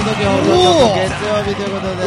時放送局月曜日ということで、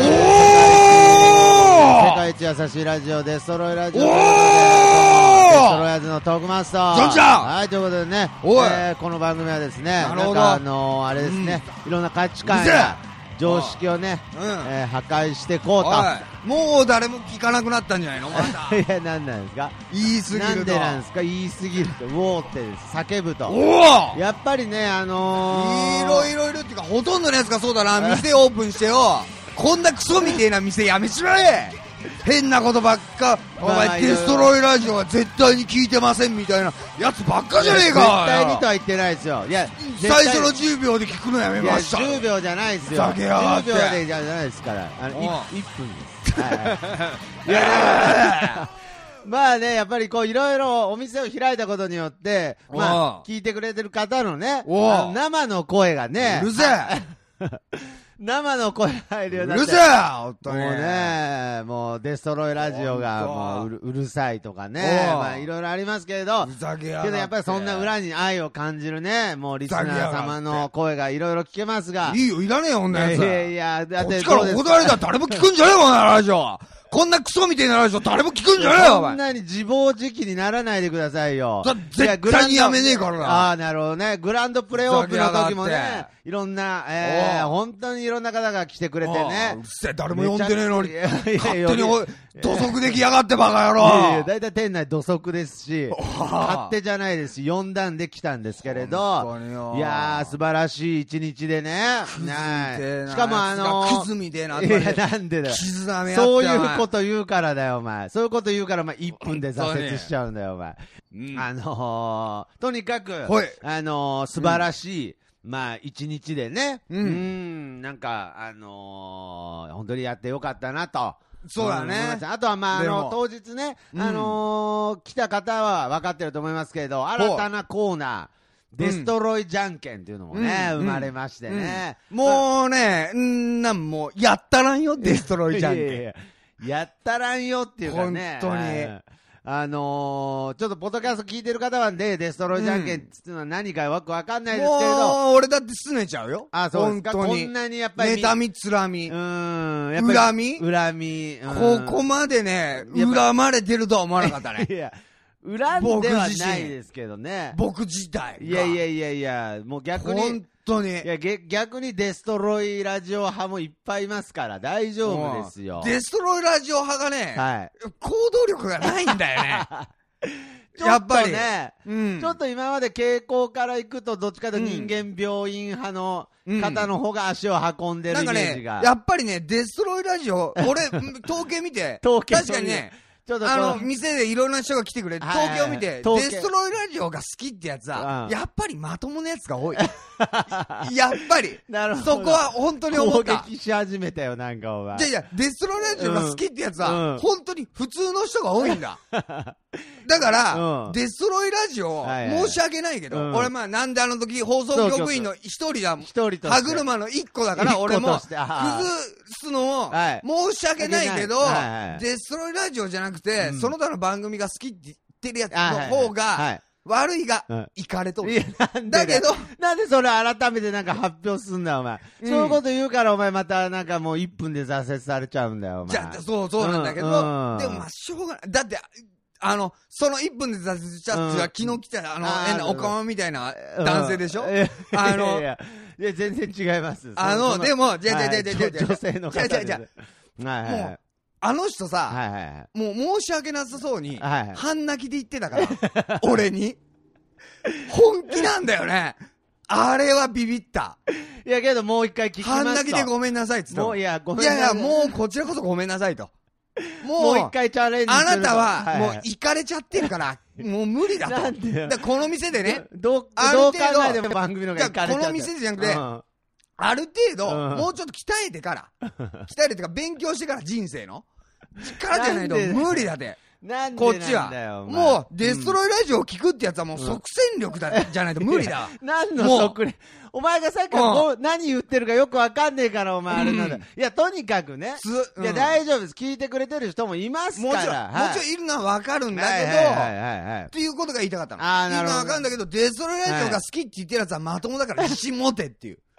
世界一優しいラジオデストロイラジオということで、デストロイヤーズのトークマスター。 ジョンちゃん。 はい、ということでね、この番組はですね、 なるほど、 なんかあれですね、いろんな価値観や常識をね、破壊していこうと。 もう誰も聞かなくなったんじゃないのまた。 いや、なんなんですか、 言い過ぎると。 なんでなんですか、言い過ぎると、ウォーって叫ぶと。 おやっぱりね、 いろいろいるっていうか、ほとんどのやつがそうだな、店オープンしてよ、こんなクソみてえな店やめちまえ。変なことばっか、お前デストロイラジオは絶対に聞いてませんみたいなやつばっかじゃねえか。 絶対にとは言ってないですよ。いや、 最初の10秒で聞くのやめました。 10秒じゃないですよ。10秒でじゃないですから、1分です。いや、まあね、やっぱりこういろいろお店を開いたことによって、まあ聞いてくれてる方のね、生の声がね、 うるせえ。 生の声入るようになって、 うるせえ本当にもうね、もうデストロイラジオがもううるさいとかね、まあいろいろありますけれど、けどやっぱりそんな裏に愛を感じるね、もうリスナー様の声がいろいろ聞けますが、 いいよ、いらねえよ、こんなやつ。 いや、だってこっちからお断りだ、誰も聞くんじゃねえよ、こんなラジオ。こんなクソみたいなラジオ誰も聞くんじゃねえよ、お前。 そんなに自暴自棄にならないでくださいよ。 絶対にやめねえからな。 ああ、なるほどね。グランドプレイオープンの時もね、いろんな、本当にいろんな方が来てくれてね。 うっせえ、誰も呼んでねえのに。勝手に土足できやがってバカ野郎。 いやだいたい店内土足ですし、勝手じゃないですし、呼んだんで来たんですけれど、いやー、素晴らしい一日でね。しかもクズみてえな。 いや、なんでだよ。そういうこと言うからだよ、お前。そういうこと言うから、お前、1分で挫折しちゃうんだよ、お前。とにかく、素晴らしい、まあ、一日でね、なんか、本当にやってよかったなと。 そうだね。 あとは、まあ、当日ね、来た方は分かってると思いますけれど、新たなコーナー、デストロイじゃんけんっていうのもね、生まれましてね。 もうね、もう、やったらんよ、デストロイじゃんけん。やったらんよっていうかね。 本当に。 ちょっとポッドキャスト聞いてる方はね、デストロイじゃんけんっていうのは何かよくわかんないですけれど。 もう、俺だって拗ねちゃうよ。 あ、そうですか。こんなにやっぱり。 妬み、つらみ。 恨み。 ここまでね、恨まれてるとは思わなかったね。 いや、恨んではないですけどね。 僕自体。 いや、もう逆に。 本当に。いや、逆にデストロイラジオ派もいっぱいいますから大丈夫ですよ。 デストロイラジオ派がね、行動力がないんだよね。やっぱりね、 ちょっと今まで傾向からいくとどっちかというと人間病院派の方の方が足を運んでるイメージが。 やっぱりね、デストロイラジオ、俺、統計見て、確かにね、店でいろんな人が来てくれて、統計を見て、デストロイラジオが好きってやつは、やっぱりまともなやつが多い。やっぱり。そこは本当に思った。 攻撃し始めたよ、なんかお前。 いや、デストロイラジオが好きってやつは、本当に普通の人が多いんだ。だから、デストロイラジオ、申し訳ないけど、俺まあなんであの時放送局員の一人だもん。歯車の一個だから、俺も、崩すのも、申し訳ないけど、デストロイラジオじゃなくて、その他の番組が好きって言ってるやつの方が、悪いが、いかれとる。だけど、 なんでそれ改めてなんか発表すんだよ、お前。そういうこと言うから、お前またなんかもう1分で挫折されちゃうんだよ、お前。 じゃあ、そうなんだけど、でもまあ、しょうがない。だって、その1分で挫折しちゃって、昨日来たおかまみたいな男性でしょ。いや、全然違います。 でも、じゃ女性の方です。 もう、あの人さ、もう申し訳なさそうに、半泣きで言ってたから、俺に。本気なんだよね。あれはビビった。 いやけどもう一回聞きますと。 半泣きでごめんなさいっつった。 いや、ごめんなさい。 もうこちらこそごめんなさいと。 もう一回チャレンジする。 あなたは、もう行かれちゃってるから、もう無理だと。 なんでよ。この店でね、 どう考えても番組のが行かれちゃう。 この店じゃなくて、ある程度、もうちょっと鍛えてから、鍛えるっていうか勉強してから人生の。力じゃないと無理だって。こっちは。もう、デストロイラジオを聞くってやつはもう即戦力だ、じゃないと無理だ。 何の即戦お前がさっきから何言ってるかよくわかんねえから、お前あれなんだ。いや、とにかくね。いや、大丈夫です。聞いてくれてる人もいますから。 もちろんいるのはわかるんだけど、っていうことが言いたかったの。いるのはわかるんだけど、デストロイラジオが好きって言ってるやつはまともだから自信持てっていう。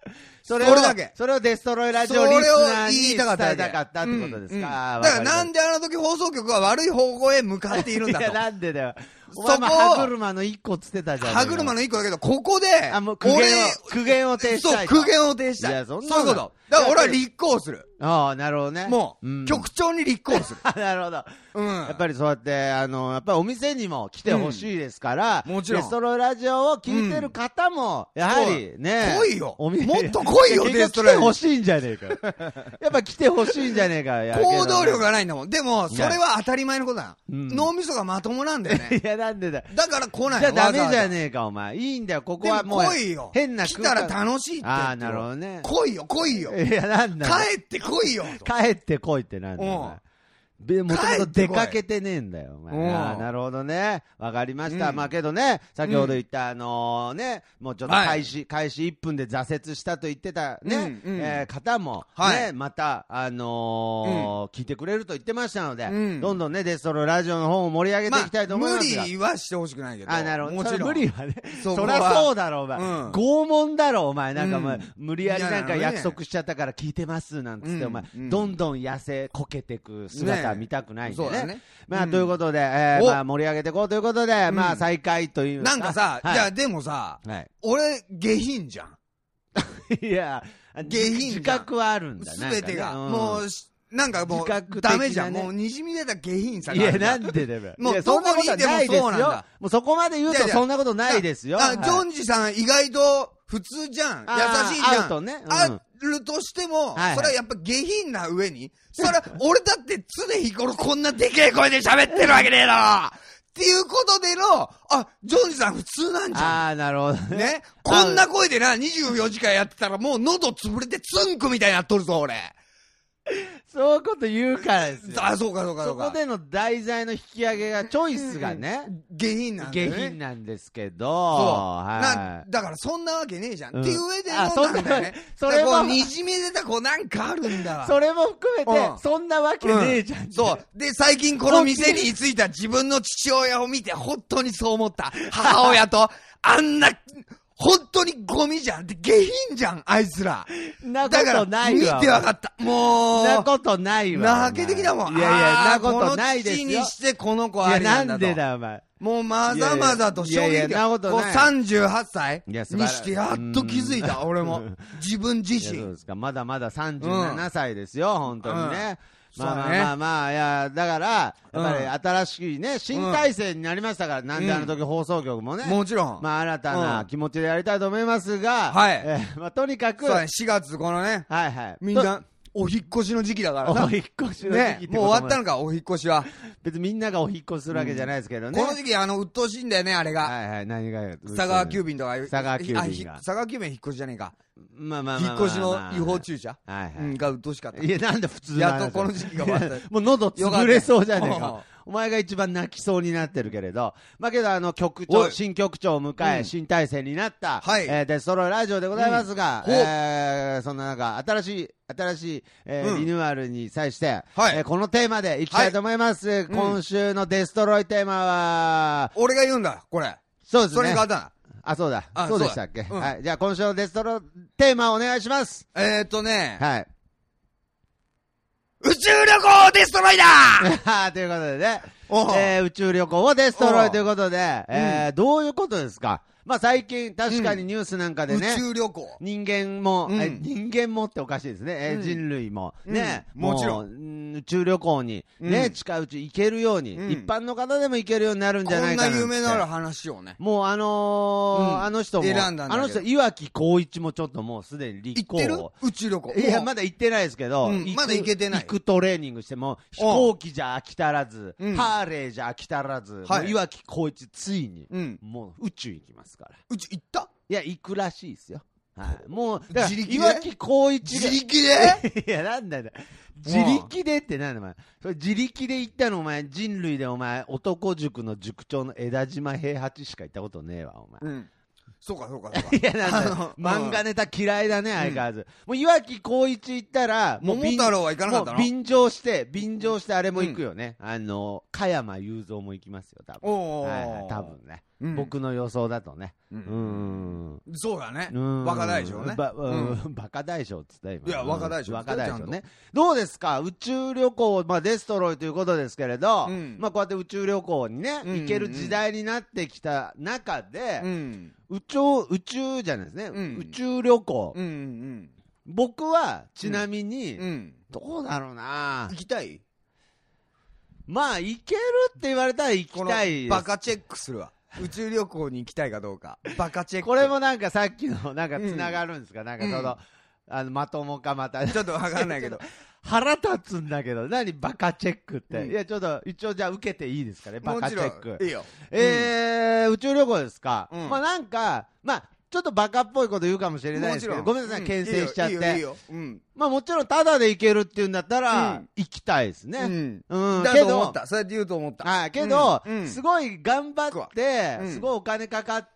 それだけ。それをデストロイラジオリスナーに伝えたかったってことですか。 だからなんであの時放送局は悪い方向へ向かっているんだと。 いや、なんでだよ。そこ歯車の一個つってたじゃん。 歯車の一個だけど、ここで、 苦言を呈したい。 そう、苦言を呈したい。いや、そういうこと。だから俺は立候補する。 ああ、なるほどね。 もう、局長に立候補する。 なるほど。やっぱりそうやって、やっぱりお店にも来てほしいですから、 もちろん。 デストロイラジオを聞いてる方も、やはりね。 来いよ。もっと来いよ、デストロイラジオ。 来てほしいんじゃねえか。やっぱ来てほしいんじゃねえか。 行動力がないんだもん。でも、それは当たり前のことだ。脳みそがまともなんだよね。 いや、なんでだ。 だから来ない。 じゃダメじゃねえか、お前。いいんだよ、ここはもう。 来いよ。 変な来たら楽しいって。 ああ、なるほどね。 来いよ、来いよ。 いや、なんだ。 帰って来いよ。 帰って来いってなんだよ。もともと出かけてねえんだよ、お前。なるほどね。わかりました。まあけどね、先ほど言ったね、もうちょっと開始1分で挫折したと言ってたね、方も、ね、また、聞いてくれると言ってましたので、どんどんね、デストロラジオの方を盛り上げていきたいと思いますが。 無理はしてほしくないけど。 あ、なるほど。 もちろん。 無理はね。そりゃそうだろ、お前。拷問だろ、お前。なんかお前、無理やりなんか約束しちゃったから聞いてます、なんつって、お前、どんどん痩せ、こけてく姿見たくないんでね。まあ、ということで、まあ、盛り上げていこうということで、まあ、再開という。 なんかさ、じゃあ、でもさ、俺、下品じゃん。 いや、下品自覚はあるんだね。 すべてが。もう、なんかもう、ダメじゃん。もう、にじみ出た下品さが。 いや、なんでだよ。 もう、どこにいてもそうなんだ。 もうそこまで言うとそんなことないですよ。 ジョンジさん意外と普通じゃん。優しいじゃん。あるとしても、それはやっぱ下品な上に、それは、俺だって常日頃こんなでけえ声で喋ってるわけねえだろっていうことでの、ジョンジさん普通なんじゃん。 ああ、なるほどね。こんな声でな、24時間やってたらもう喉潰れてツンクみたいになっとるぞ、俺。 そういうこと言うからですよ。 そうか。 そこでの題材の引き上げが、チョイスがね。 下品なんだよね。 下品なんですけど。 だからそんなわけねえじゃん。っていう上でのなんだよね。それも、にじみ出たこうなんかあるんだわ。 それも含めて、そんなわけねえじゃん。 そう。で、最近この店に着いた自分の父親を見て、本当にそう思った。母親と、あんな、本当にゴミじゃん。で、下品じゃん、あいつら。 なことないわ。 見てわかった。もう。 なことないわ。 泣けてきたもん。 いやいや、なことないですよ。 この父にしてこの子ありなんだと。 いや、なんでだよ、お前。 もうまざまざと衝撃。いやいや、なことない。38歳にしてやっと気づいた、俺も。自分自身。 そうですか。まだまだ37歳ですよ、本当にね。まあ、いや、だから、やっぱり新しいね、新体制になりましたから、なんであの時放送局もね。 もちろん。 まあ、新たな気持ちでやりたいと思いますが、 はい。 まあ、とにかく。 そうね、4月このね。 はいはい。 みんな、お引っ越しの時期だからな。 お引っ越しの時期ね。もう終わったのか、お引っ越しは。 別にみんながお引っ越しするわけじゃないですけどね。 この時期、鬱陶しいんだよね、あれが。 はいはい、何が佐川急便とか。 佐川急便が。 佐川急便引っ越しじゃねえか。 まあ。 引っ越しの違法駐車が鬱陶しかった。 いや、なんで普通やっとこの時期が終わった。 もう喉潰れそうじゃねえか。お前が一番泣きそうになってるけれど。まあけど、新局長を迎え、新体制になった、デストロイラジオでございますが、そんな中、新しい、リニューアルに際して、このテーマでいきたいと思います。今週のデストロイテーマは、 俺が言うんだ、これ。 そうですね。 それに変わったな。 あ、そうだ。そうでしたっけ。はい。じゃあ今週のデストロテーマをお願いします。 はい。宇宙旅行デストロイだということでね。宇宙旅行をデストロイということで、どういうことですか？まあ最近確かにニュースなんかでね、 宇宙旅行人間もっておかしいですね、人類もね、 もちろん宇宙旅行にね、近いうち行けるように、一般の方でも行けるようになるんじゃないかな。 こんな夢のある話をね、 もうあの人も選んだんだけど、 あの人岩城光一もちょっともうすでに立候補。 行ってる？宇宙旅行。 いやまだ行ってないですけど、 まだ行けてない。 行くトレーニングしても飛行機じゃ飽き足らず、ハーレーじゃ飽き足らず、岩城光一ついにもう宇宙行きますから。 宇宙行った？ いや行くらしいですよ。はい。もう自力で岩城光一自力でいやなんだよ。自力でってなんだお前。それ自力で行ったのお前人類でお前男塾の塾長の枝島平八しか行ったことねえわお前。 そうか。 いやなんだ漫画ネタ嫌いだね相変わらず。もう岩城光一行ったら桃太郎は行かなかったの？ 便乗してあれも行くよね。加山雄三も行きますよ多分。多分ね。 僕の予想だとね。 そうだね。若大将ね。 バカ大将っつった今。 いや、若大将。 若大将ね。どうですか宇宙旅行、デストロイということですけれど、こうやって宇宙旅行にね、行ける時代になってきた中で、宇宙じゃないですね。宇宙旅行。僕は、ちなみに、どうだろうな行きたい？ 行けるって言われたら行きたいです。 バカチェックするわ。宇宙旅行に行きたいかどうか。バカチェック。 これもなんかさっきの、なんか繋がるんですか、なんかまともかまた。 ちょっとわかんないけど。 腹立つんだけど、何バカチェックって。いや、ちょっと、一応じゃあ受けていいですかね、バカチェック。 いいよ。 宇宙旅行ですか。なんか、ちょっとバカっぽいこと言うかもしれないですけど、ごめんなさい、牽制しちゃって。もちろんタダで行けるっていうんだったら、行きたいですね。 けど、そうやって言うと思った。 けど、すごい頑張って、すごいお金かかって、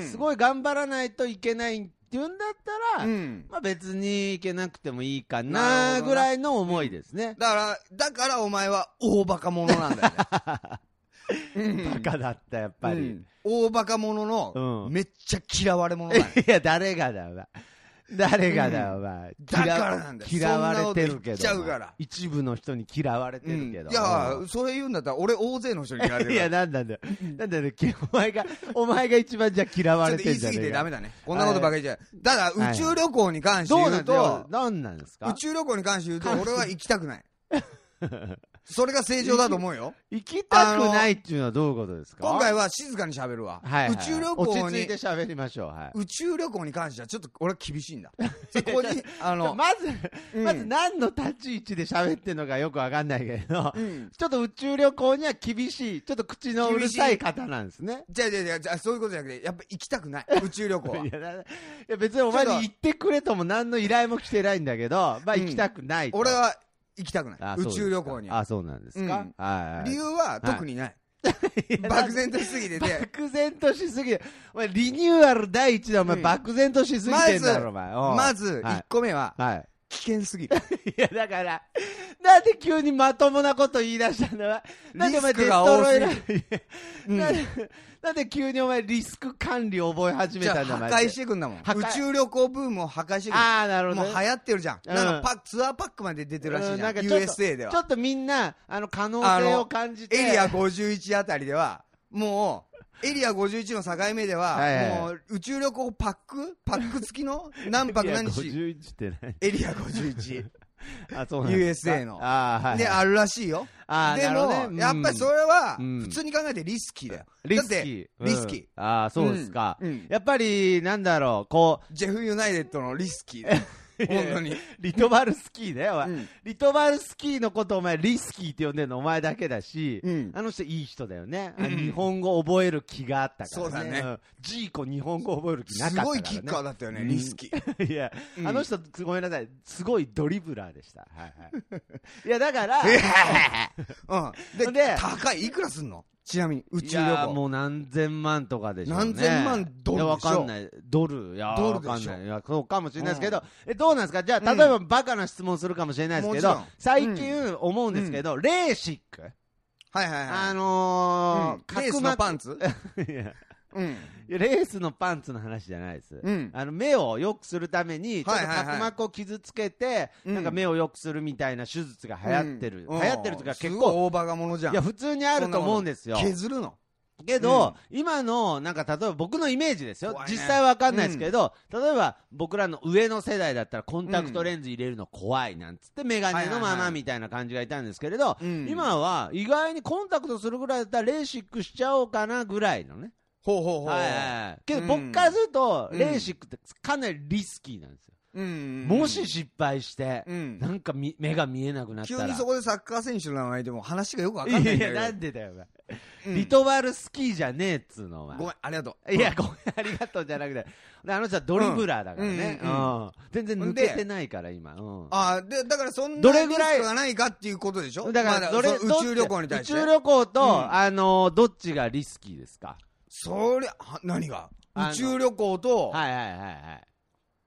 すごい頑張らないといけないっていうんだったら、別に行けなくてもいいかな、ぐらいの思いですね。 だからお前は大バカ者なんだよね。 バカだった、やっぱり。 大バカ者の、めっちゃ嫌われ者だよ。 いや、誰がだよ、誰がだよ、お前。 だからなんだよ。 嫌われてるけど。 一部の人に嫌われてるけど。 いや、それ言うんだったら、俺大勢の人に嫌われてる。 いや、なんだよ。お前が一番じゃ嫌われてるんじゃねえか。 言い過ぎてダメだね。こんなことばかりじゃない。ただ、宇宙旅行に関して言うと、 何なんですか？ 宇宙旅行に関して言うと、俺は行きたくない。それが正常だと思うよ。 行きたくないっていうのはどういうことですか？ 今回は静かに喋るわ。宇宙旅行に。 落ち着いて喋りましょう。 宇宙旅行に関してはちょっと俺は厳しいんだ。そこに、 まず何の立ち位置で喋ってんのかよくわかんないけど、ちょっと宇宙旅行には厳しい、ちょっと口のうるさい方なんですね。 じゃあそういうことじゃなくて、やっぱ行きたくない。宇宙旅行は。いや別にお前に行ってくれとも何の依頼も来てないんだけど、行きたくない。 俺は、行きたくない。宇宙旅行には。 そうなんですか。 理由は特にない。漠然としすぎてて。 漠然としすぎて。お前、リニューアル第一でお前、漠然としすぎてんだろ、お前。 まず、1個目は、危険すぎる。 いや、だから、なんで急にまともなこと言い出したんだ。なんでお前、デストロイラなんで急にお前リスク管理を覚え始めたんだ。 破壊してくんだもん。宇宙旅行ブームを破壊してくんだ。 なるほど。 もう流行ってるじゃん。なんかツアーパックまで出てるらしいじゃん。USA では。 ちょっとみんな、可能性を感じて。 エリア51あたりでは、もう、エリア51の境目では、もう、宇宙旅行パック付きの何泊何日。 51って何？ エリア51。 そうなんですか。 USA の。で、あるらしいよ。でも、やっぱりそれは、普通に考えてリスキーだよ。 リスキー。 リスキー。そうですか。やっぱり、なんだろう、こう。ジェフユナイテッドのリスキーだよ。本当に。 リトバルスキーだよ、リトバルスキーのことお前リスキーって呼んでるのお前だけだし、あの人いい人だよね。日本語覚える気があったからね。 そうだね。 ジーコ日本語覚える気なかったからね。 すごいキッカーだったよね、リスキー。 いや、あの人ごめんなさい、すごいドリブラーでした。いや、だから、 で、高い、いくらすんの？ちなみに、宇宙旅行。いや、 もう何千万とかでしょうね。 何千万ドルでしょ。いや、 わかんない。ドル。いや、わかんない。いや、そうかもしれないですけど、どうなんですか？じゃあ、例えばバカな質問するかもしれないですけど、最近思うんですけど、レーシック。 レースのパンツ？ レースのパンツの話じゃないです。目を良くするために、ちょっと角膜を傷つけて、なんか目を良くするみたいな手術が流行ってる。流行ってるとか結構。 すごい大バカ者じゃん。 いや、普通にあると思うんですよ。 削るの。 けど、今の、なんか例えば僕のイメージですよ。実際わかんないですけど、例えば僕らの上の世代だったらコンタクトレンズ入れるの怖いなんつってメガネのままみたいな感じがいたんですけれど、今は意外にコンタクトするぐらいだったらレーシックしちゃおうかなぐらいのね。けど僕からすると、レーシックってかなりリスキーなんですよ。もし失敗して、なんか目が見えなくなったら。 急にそこでサッカー選手の名前でも話がよくわかんないんだけど。 いや、なんでだよ、リトバルスキーじゃねえっつうのは。 ごめん、ありがとう。いや、ごめん、ありがとうじゃなくて。あの人はドリブラーだからね。全然抜けてないから、今。 だからそんなリスクがないかっていうことでしょ？だから、宇宙旅行に対して。 宇宙旅行と、どっちがリスキーですか？ そりゃ、何が？宇宙旅行と、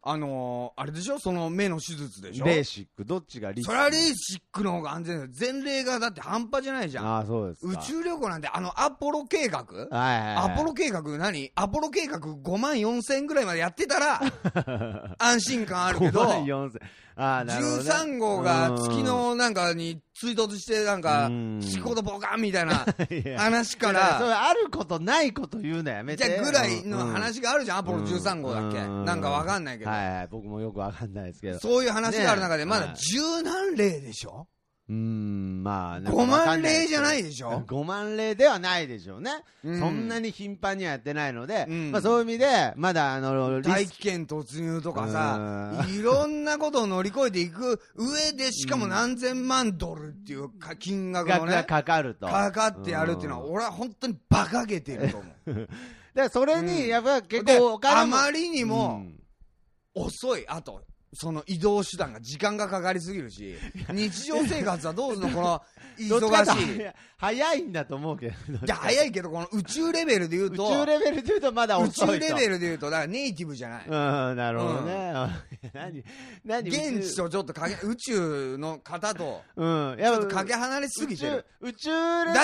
あれでしょ、その目の手術でしょ。 レーシック、どっちがリスク？ それはレーシックの方が安全だよ。前例がだって半端じゃないじゃん。 ああ、そうですか。 宇宙旅行なんて、アポロ計画、 はいはいはい、 アポロ計画何？アポロ計画5万4000円ぐらいまでやってたら、安心感あるけど、 5万4000。あ、なるほどね、 13号が月のなんかに追突してなんか、月ごとボカンみたいな話から、 それあることないこと言うのやめて。 じゃあぐらいの話があるじゃん、アポロ13号だっけ。なんかわかんないけど。 はいはい、僕もよくわかんないですけど。 そういう話がある中で、まだ十何例でしょ。 まあ、 5万例じゃないでしょ。 5万例ではないでしょうね。そんなに頻繁にはやってないので、まあそういう意味で、まだ大気圏突入とかさ、いろんなことを乗り越えていく上で、しかも何千万ドルっていう金額のね、 がかかると。 かかってやるっていうのは、俺は本当に馬鹿げてると思う。 だからそれに、やっぱ結構お金も、 あまりにも遅い、あと、その移動手段が時間がかかりすぎるし、日常生活はどうするのこの忙しい。 早いんだと思うけど。 じゃあ早いけど、この宇宙レベルで言うと、 宇宙レベルで言うとまだ遅いと。 宇宙レベルで言うと、だからネイティブじゃない。 なるほどね。何現地とちょっと宇宙の方と、ちょっとかけ離れすぎてる。 宇宙レベル。 だって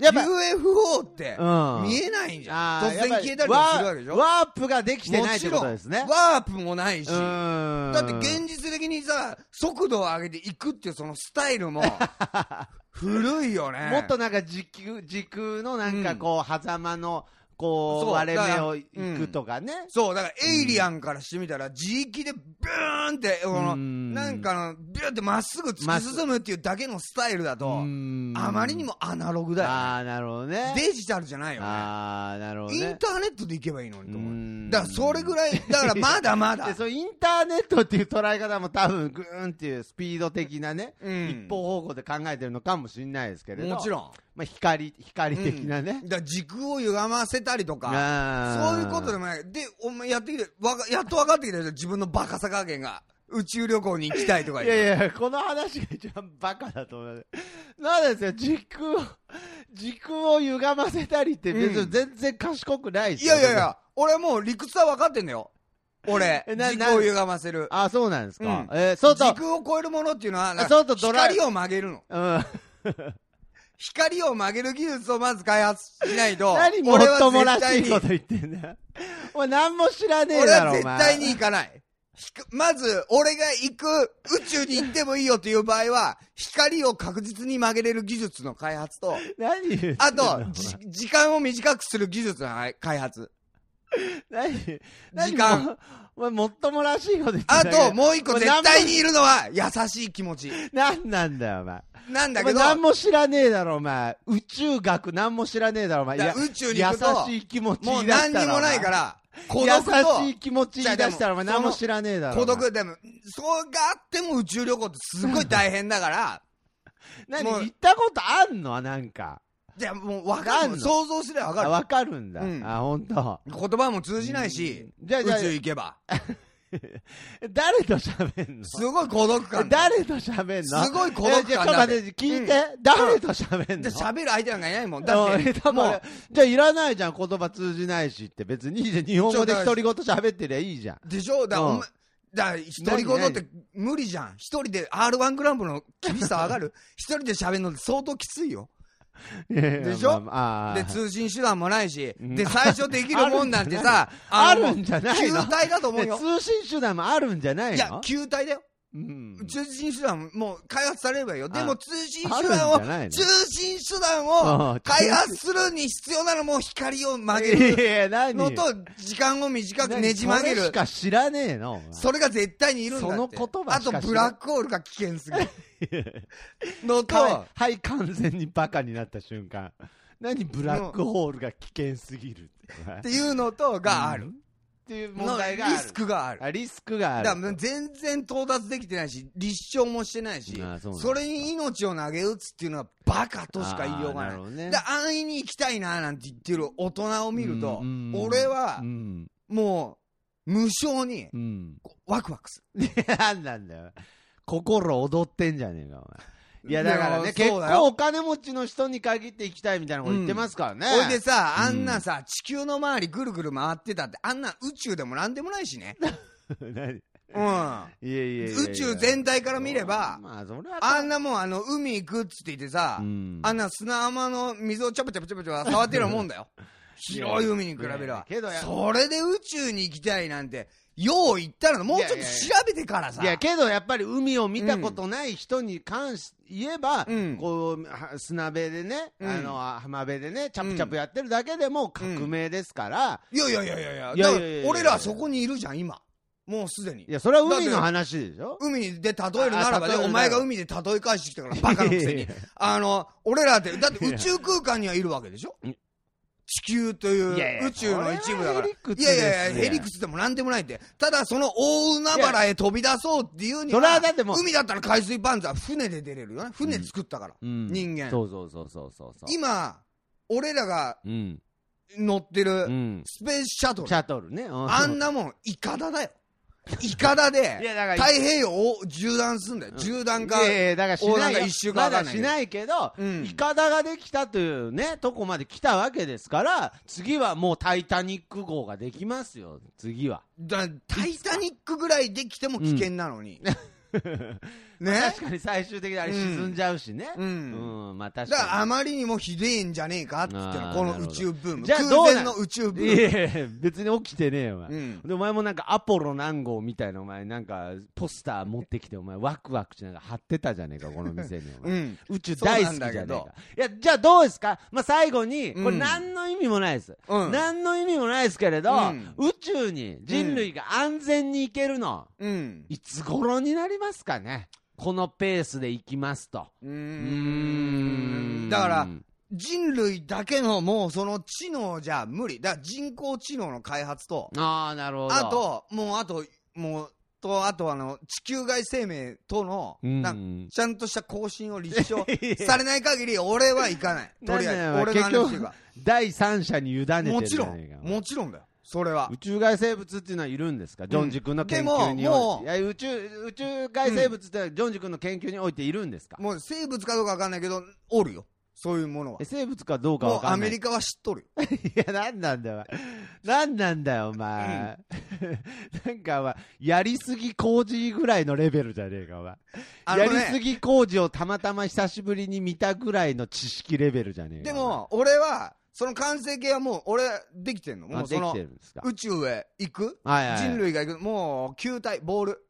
、UFO って見えないんじゃん。突然消えたりとかするわけでしょ。 ワープができてないってことですね。 ワープもないし、だって現実的にさ、速度を上げていくっていうそのスタイルも、古いよね。 もっとなんか時空のなんかこう、狭間の、こう、割れ目を行くとかね。 そう、だからエイリアンからしてみたら、自力でブーンって、なんかビューってまっすぐ突き進むっていうだけのスタイルだと、あまりにもアナログだよね。 ああ、なるほどね。 デジタルじゃないよね。 ああ、なるほどね。 インターネットで行けばいいのにと思う。だからそれぐらい、だからまだまだ。 そうインターネットっていう捉え方も多分、グーンっていうスピード的なね、一方方向で考えてるのかもしれないですけれど。 もちろん。 まあ、光的なね。 だから時空を歪ませたりとか、そういうことでもない。で、お前やってきて、やっと分かってきたよ、自分のバカさ加減が。宇宙旅行に行きたいとか言う。いやいや、この話が一番バカだと思う。なんですよ、時空を歪ませたりって別に全然賢くないし、 いやいやいや、俺もう理屈は分かってんだよ。俺、時空を歪ませる。 あ、そうなんですか。 時空を超えるものっていうのは、光を曲げるの。光を曲げる技術をまず開発しないと。 何もっともらしいこと言ってんだよ。お前何も知らねえだろ、 俺は絶対に行かない。まず、俺が行く宇宙に行ってもいいよという場合は、光を確実に曲げれる技術の開発と、あと、時間を短くする技術の開発。時間。 お前もっともらしいこと言ってあと、もう一個絶対にいるのは、優しい気持ち。 なんなんだよ、お前。 なんだけど。 何も知らねえだろ、お前。宇宙学何も知らねえだろ、お前。 宇宙に行くと、 優しい気持ちもう何にもないから、 孤独と優しい気持ち言い出したらお前何も知らねえだろ。 孤独、でも、そうがあっても宇宙旅行ってすごい大変だから。 何行ったことあんのなんか。 じゃあもう分かるの想像すれば分かる。 分かるんだ。あ、ほんと。 言葉も通じないし、宇宙行けば。 誰と喋んの？ すごい孤独感。 誰と喋んの？ すごい孤独感だ。 ちょっと待って、聞いて。誰と喋んの？ 喋る相手なんかいないもん。だって、 もう、じゃあいらないじゃん、言葉通じないしって。別に日本語で独り言喋ってりゃいいじゃん。 でしょ？独り言って無理じゃん。一人で R1 グランプリの厳しさ上がる？一人で喋るのって相当きついよ。でしょ、で、通信手段もないし、で、最初できるもんなんてさ、 あるんじゃないの？ 球体だと思うよ。 通信手段もあるんじゃないの？ いや、球体だよ。通信手段もう開発されればいいよ。でも通信手段を開発するに必要なのも光を曲げるのと時間を短くねじ曲げる。 それしか知らねえの。 それが絶対にいるんだって。 その言葉しか知らあとブラックホールが危険すぎる。のと、 はい、完全にバカになった瞬間。何ブラックホールが危険すぎるっていうのとがある。 っていう問題がある。 リスクがある。 リスクがある。 だから全然到達できてないし、立証もしてないし、それに命を投げ打つっていうのはバカとしか言いようがない。安易に行きたいななんて言ってる大人を見ると、俺は、もう、無性に、ワクワクする。 なんなんだよ。心踊ってんじゃねえか、お前。いやだからね、結構お金持ちの人に限って行きたいみたいなこと言ってますからね。 ほいでさ、あんなさ、地球の周りぐるぐる回ってたって、あんな宇宙でもなんでもないしね。 宇宙全体から見れば、あんなもん海行くっつって言ってさ、あんな砂浜の水をちょぽちょぽちょぽちょ触ってるようなもんだよ。広い海に比べれば。それで宇宙に行きたいなんて、よう言ったらもうちょっと調べてからさ。 いやけどやっぱり海を見たことない人に関して言えば、こう砂辺でね、浜辺でねチャプチャプやってるだけでも革命ですから。 いや俺らはそこにいるじゃん今。もうすでに。 いやそれは海の話でしょ。 海で例えるならばね、お前が海で例え返してきたからバカのくせに。俺らってだって宇宙空間にはいるわけでしょ。地球という宇宙の一部だから。いやヘリクツでもなんでもないって。ただその大海原へ飛び出そうっていうには、海だったら海水パンツは船で出れるよね。船作ったから、人間。 そう今俺らが乗ってるスペースシャトルね、あんなもんイカダだよ。イカダで太平洋を縦断すんだよ。縦断かだからしないよ。 一週間まだしないけど、イカダができたというねとこまで来たわけですから、次はもうタイタニック号ができますよ。次はタイタニックぐらいできても危険なのに、 ね、確かに最終的にあれ沈んじゃうしね。まあ確かに。 だからあまりにもひでえんじゃねえかって言ってのこの宇宙ブーム。 じゃあ空前の宇宙ブーム。 いや別に起きてねえよお前。でお前もなんかアポロ何号みたいなお前なんかポスター持ってきてお前ワクワクしながら貼ってたじゃねえかこの店に。宇宙大好きじゃねえか。いやじゃあどうですか。まあ最後にこれ何の意味もないです。何の意味もないですけれど、宇宙に人類が安全に行けるのいつ頃になりますかね。このペースでいきますと。 だから人類だけのもうその知能じゃ無理だから。人工知能の開発と、 なるほど。 あと地球外生命とのちゃんとした更新を立証されない限り俺は行かない。とりあえず俺の話が第三者に委ねてるじゃねえか。 もちろんだよ。それは宇宙外生物っていうのはいるんですか、ジョンジ君の研究において。いや宇宙外生物ってジョンジ君の研究においているんですか。 もう生物かどうかわかんないけどおるよ、そういうものは。 生物かどうかわかんない。 もうアメリカは知っとるよ。 いやなんなんだよなんなんだよお前、なんかお前やりすぎ工事ぐらいのレベルじゃねえかお前。やりすぎ工事をたまたま久しぶりに見たぐらいの知識レベルじゃねえか。 でも俺はその完成形はもう俺できてんの。もうそのできてるんですか。 宇宙へ行く、人類が行くもう球体ボール。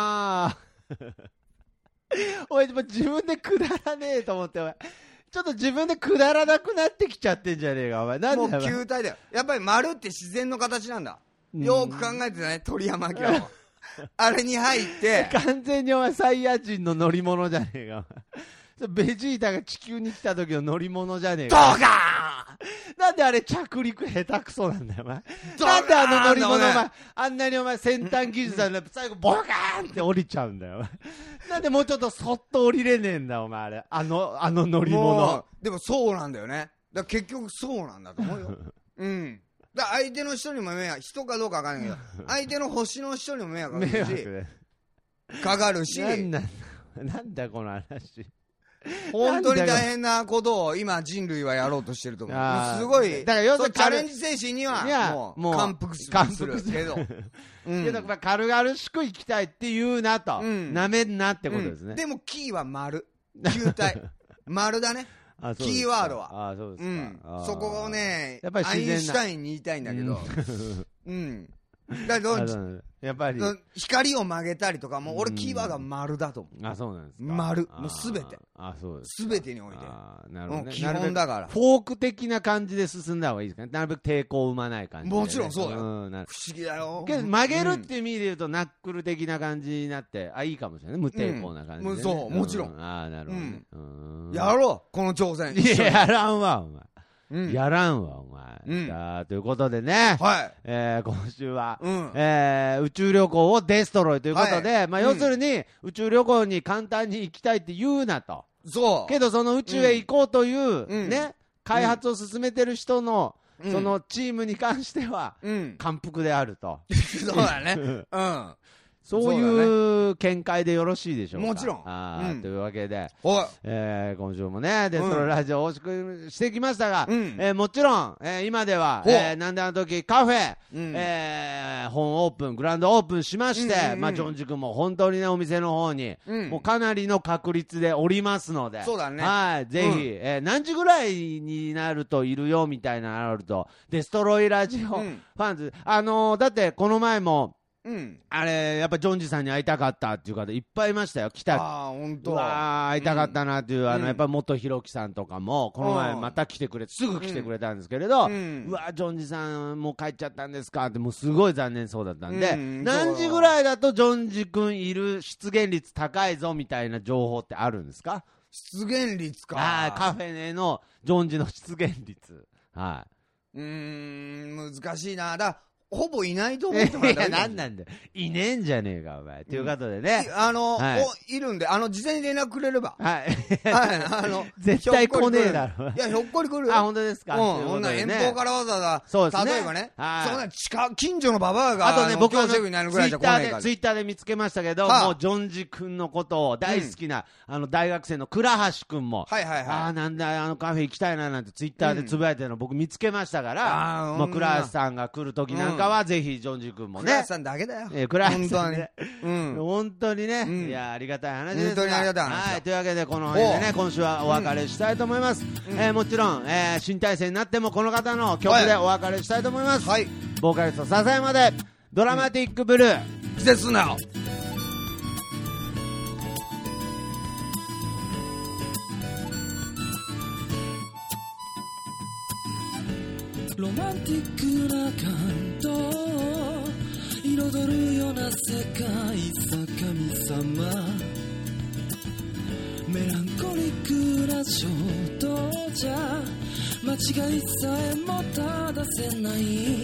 おい自分でくだらねえと思ってお前ちょっと自分でくだらなくなってきちゃってんじゃねえかお前。なんだよもう球体だよ。やっぱり丸って自然の形なんだ。よく考えてね鳥山明もあれに入って完全にお前サイヤ人の乗り物じゃねえかお前。ベジータが地球に来た時の乗り物じゃねえか。 ドカーンなんであれ着陸下手くそなんだよお前。なんであの乗り物お前あんなにお前先端技術なんだ最後ボカーンって降りちゃうんだよお前。なんでもうちょっとそっと降りれねえんだお前あれあの乗り物。 でもそうなんだよね。だから結局そうなんだと思うよ。だから相手の人にも迷惑、人かどうかわかんないけど相手の星の人にも迷惑かかるしなんだこの話。本当に大変なことを今人類はやろうとしてると思う。すごい。だから要するにチャレンジ精神にはもう感服するけど。 だから軽々しく行きたいって言うなと、なめんなってことですね。 でもキーは丸、球体、丸だね。キーワードは。 そうですか。 そこをね、アインシュタインに言いたいんだけど。だけどやっぱり光を曲げたりとかも俺キーワードは丸だと思う。 そうなんですか。 丸もうすべて。すべてにおいて。 なるほど。 基本だから。 フォーク的な感じで進んだ方がいいですかね。なるべく抵抗を生まない感じ。 もちろんそうだよ。不思議だよ。 けど曲げるっていう意味で言うとナックル的な感じになっていいかもしれない。無抵抗な感じで。 そうもちろん。 なるほど。 やろうこの挑戦。 いややらんわお前。やらんわお前。ということでね、今週は宇宙旅行をデストロイということで、要するに宇宙旅行に簡単に行きたいって言うなと。けどその宇宙へ行こうというね開発を進めてる人のそのチームに関しては感服であると。 そうだね。 そういう見解でよろしいでしょうか。 もちろん。 というわけで、今週もね、デストロイラジオを大しくしてきましたが、もちろん、今では、なんであの時カフェ、 本オープン、グランドオープンしまして、ジョンジ君も本当にね、お店の方に、もうかなりの確率でおりますので、 そうだね。 はい、ぜひ、何時ぐらいになるといるよみたいなのあると、デストロイラジオファンズ、だってこの前も、あれやっぱジョンジさんに会いたかったっていう方いっぱいいましたよ。来た。 本当。 会いたかったなっていう、やっぱ元ひろきさんとかもこの前また来てくれて、すぐ来てくれたんですけれど、うわジョンジさんもう帰っちゃったんですかって、もうすごい残念そうだったんで、何時ぐらいだとジョンジ君いる出現率高いぞみたいな情報ってあるんですか？ 出現率か。 カフェネのジョンジの出現率。 難しいな。ほぼいないと思ってもらったらいい。 なんなんだよ。いねえんじゃねえか、お前。ということでね。 いるんで、事前に連絡くれれば。 はい。絶対来ねえだろ。 いや、ひょっこり来るよ。 本当ですか。 遠方からわざわざ、例えばね、そんな近所のババアが、 あとね、僕はツイッターで見つけましたけど、もうジョンジ君のことを大好きな、大学生の倉橋君も、なんだ、カフェ行きたいななんてツイッターでつぶやいてるの僕見つけましたから、もう倉橋さんが来る時なんかはぜひジョンジ君もね。 倉橋さんだけだよ。 倉橋さんね。本当にね。いや、ありがたい話です。 本当にありがたい話。 はい、というわけでこの辺でね、今週はお別れしたいと思います。もちろん、新体制になってもこの方の曲でお別れしたいと思います。ボーカリスト笹山でドラマティックブルー。 季節すなよ。 ロマンティックな感動彩るような世界さ神様、メランコリックな衝動じゃ間違いさえも正せない、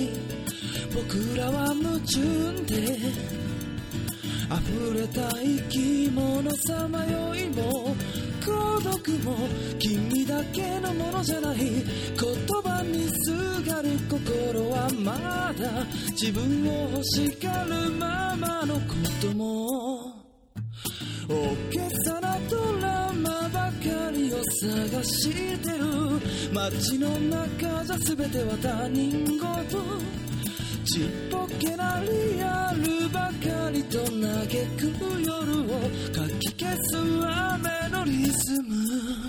僕らは矛盾で溢れた生き物さまよいも孤独も君だけのものじゃない、言葉にすがる心はまだ自分を欲しがるままのことも、大げさなドラマばかりを探してる、街の中じゃ全ては他人事、ちっぽけなリアルばかりと嘆く夜をかき消す雨のリズム、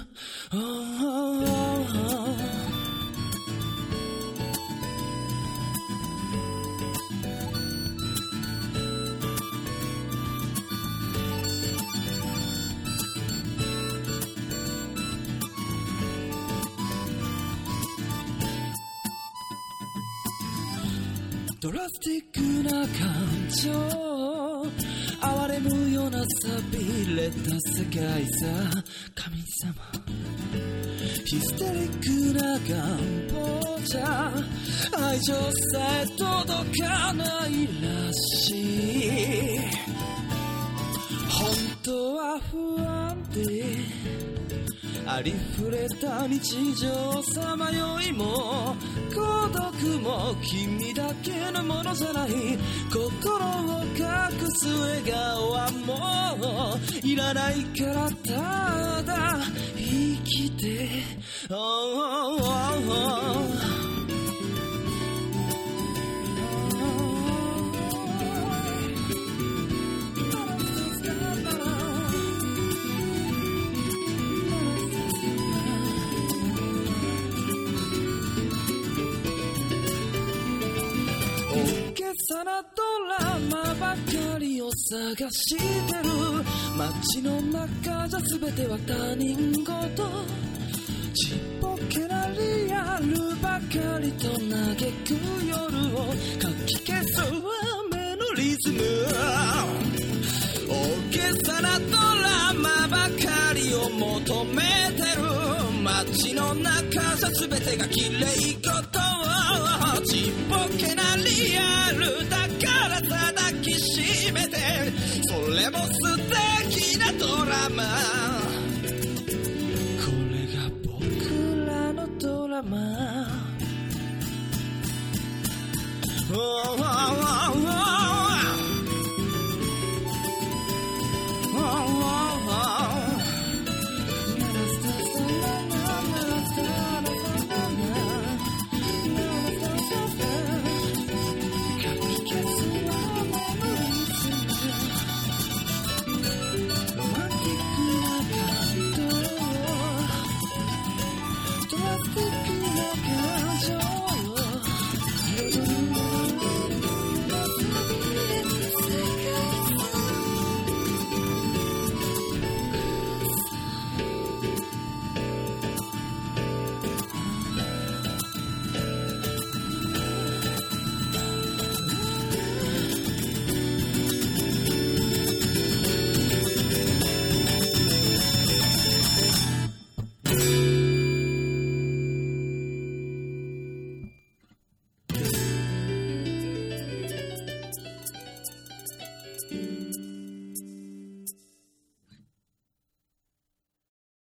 ドラスティックな感情、哀れむような寂れた世界さ神様、ヒステリックな願望じゃ愛情さえ届かないらしい、本当は不安でありふれた日常さまよいも孤独も君だけのものじゃない、心を隠す笑顔はもういらないからただ生きて、さなドラマばかりを探してる、街の中じゃ全ては他人事、ちっぽけなリアルばかりと嘆く夜をかき消す雨のリズム、大げさなドラマばかりを求めてる、街の中じゃ全てが綺麗事、ちっぽけなリアル